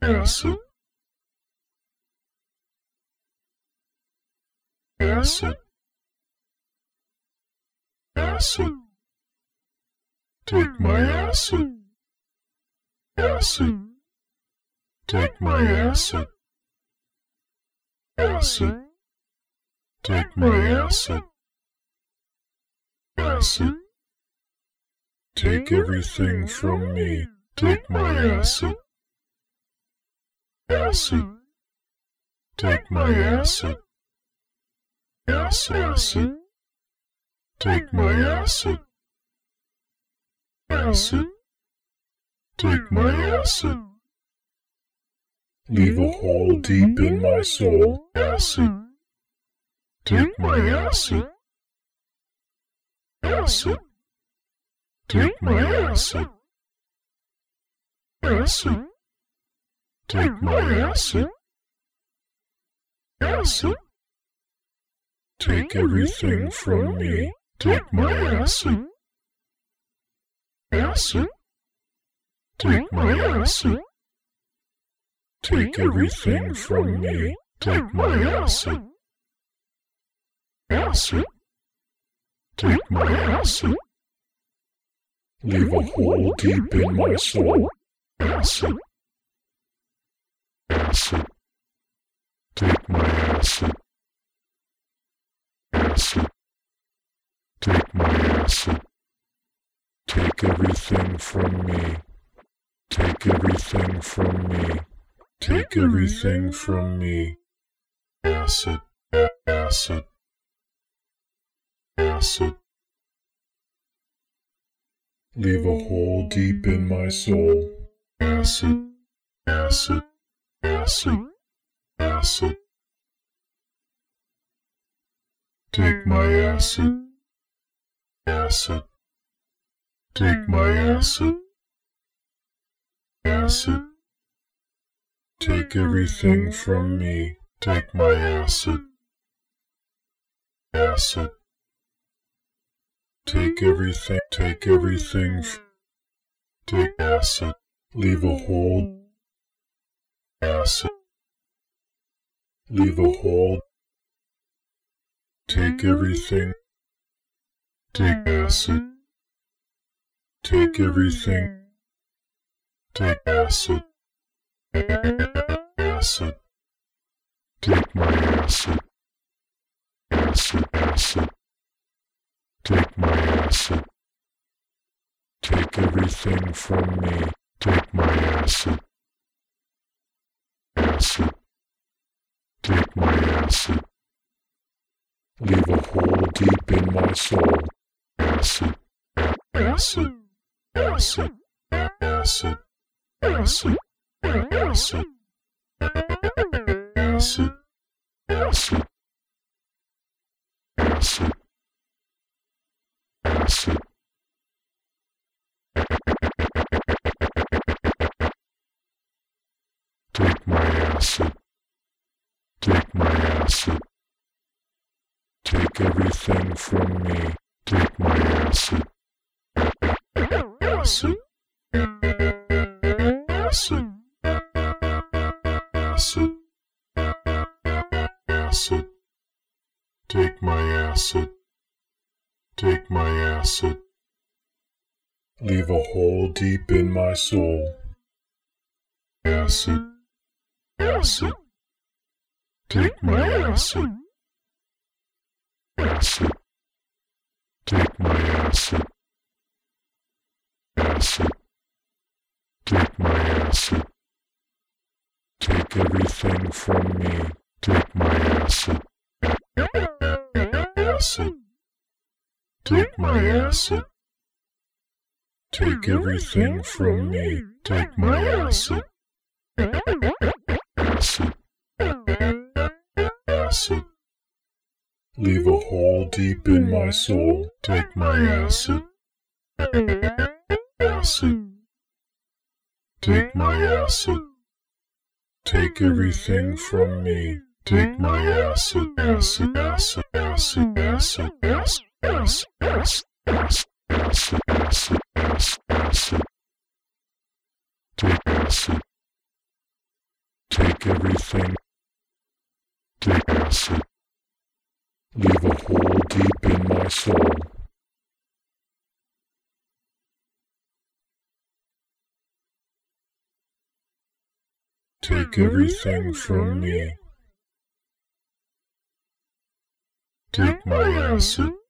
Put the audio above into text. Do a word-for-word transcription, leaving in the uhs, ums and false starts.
acid, acid, acid. Take my acid, acid. Take my acid, acid. Take my acid, acid. Take everything from me. Take my acid, acid. Take my acid, acid, acid. Take my acid, acid. Take my acid. Leave a hole deep in my soul. Acid. Take my acid, acid. Take my acid, acid. Take my acid, acid. Take everything from me. Take my acid, acid. Take my acid. Take everything from me. Take my acid, acid. Take my acid. Leave a hole deep in my soul. Acid, acid. Take my acid, acid. Take my acid. Take everything from me. Take everything from me. Take everything from me. Acid, acid, acid. Leave a hole deep in my soul. Acid, acid, acid, acid. Take my acid, acid. Take my acid, acid. Take everything from me. Take my acid, acid. Take everything, take everything. Take acid. Leave a hole. Acid. Leave a hole. Take everything. Take acid. Take everything. Take acid. Acid. Take my acid. Acid, acid. Take my acid. Take everything from me. Take my acid. Acid. Take my acid. Leave a hole deep in my soul. Acid. Acid. Acid. Acid. Acid. Acid. Acid. Acid. Acid. Acid. Take my acid. Take my acid. Take everything from me. Take my acid. Acid. Acid. Acid. Acid. Take my acid. Take my acid. Leave a hole deep in my soul. Acid. Acid. Take my acid. Acid. Take my acid. Acid. Take my acid. Take everything from me. Take my acid. Acid. Take my acid. Take everything from me. Take my acid. Acid. Acid. Leave a hole deep in my soul. Take my acid. Acid. Take my acid. Take everything from me. Take my acid. Acid. Acid. Acid. Acid. Acid. Acid. Acid. Acid. Acid. Acid. Acid. Acid. Take acid. Take acid. Leave a hole deep in my soul. Take everything from me. Take my acid.